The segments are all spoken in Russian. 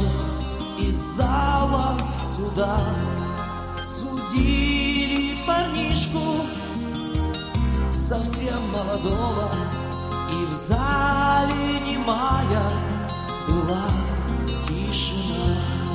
из зала суда. Судили парнишку совсем молодого, и в зале немая была тишина.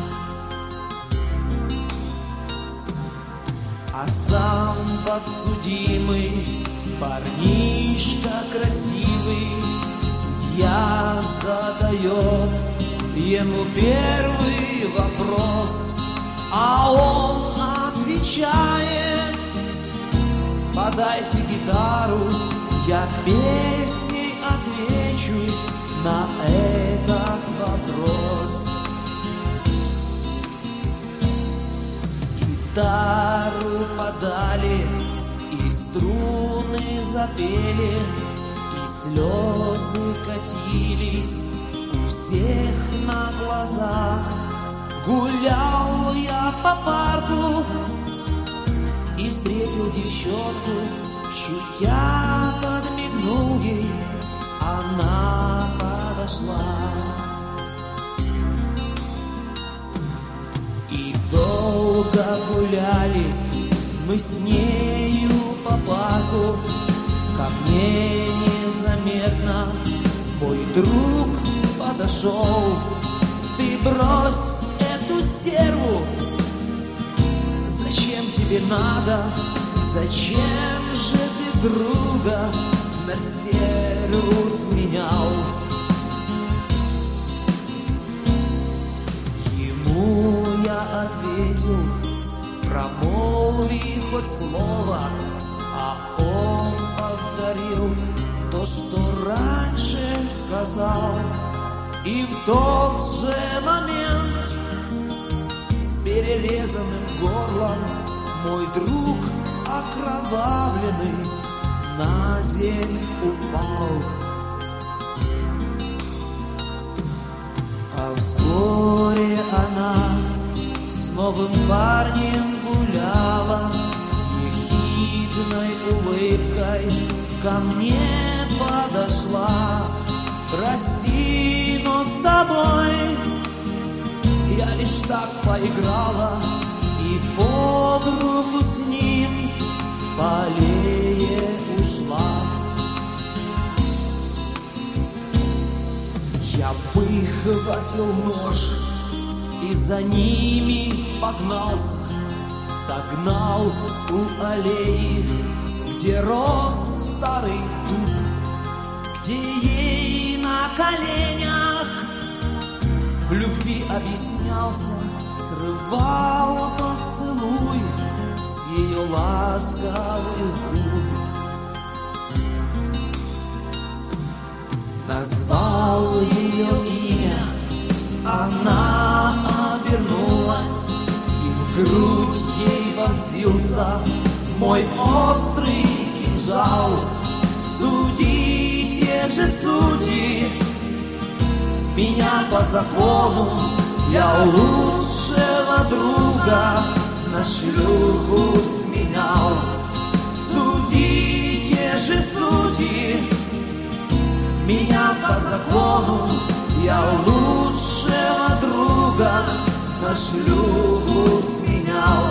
А сам подсудимый, парнишка красивый, судья задает ему первый вопрос, а он отвечает: подайте гитару, я песней отвечу на этот вопрос. Гитару подали, и струны запели, и слезы катились у всех на глазах. Гулял я по парку и встретил девчонку, шутя подмигнул ей, она подошла. И долго гуляли мы с нею по парку, ко мне незаметно мой друг подошел. Ты брось эту стерву, зачем тебе надо? Зачем же ты друга на стерву сменял? Ему я ответил: промолви хоть слово, а он повторил то, что раньше сказал. И в тот же момент с перерезанным горлом мой друг окровавленный на землю упал. А вскоре она с новым парнем гуляла, с ехидной улыбкой ко мне подошла. Прости, но с тобой я лишь так поиграла, и под руку с ним по аллее ушла. Я выхватил нож и за ними погнался, догнал у аллеи, где рос старый дуб, где ей на коленях в любви объяснялся, срывал поцелуй с ее ласковых губ. Назвал ее имя, она обернулась, и в грудь ей вонзился мой острый кинжал. Судите же, судьи, меня по закону, я лучшего друга на шлюху сменял. Судите же, судьи, меня по закону, я лучшего друга на шлюху сменял.